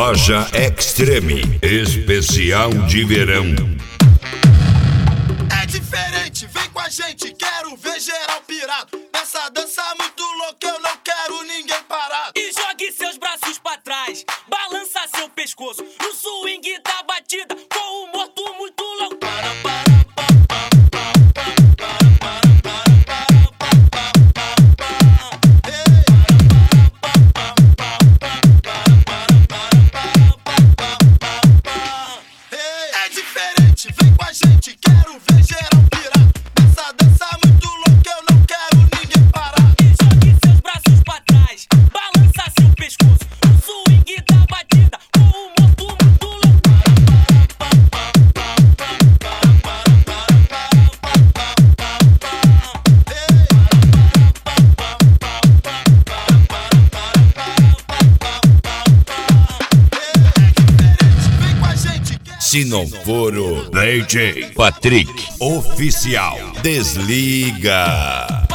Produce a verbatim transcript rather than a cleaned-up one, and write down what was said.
Loja Extreme, especial de verão. É diferente, vem com a gente, quero ver geral pirado. Nessa dança muito louca, eu não quero ninguém parado. E jogue seus braços pra trás, balança seu pescoço no swing da batida, com o morto muito louco. Para, para. Vem com a gente, quero ver geral pirar. Essa dança muito louca, eu não quero ninguém parar. E jogue seus braços pra trás, balança seu pescoço no swing da batida, com o morto muito louco. Vem com a gente. Se não for o D J Patrick Oficial, desliga.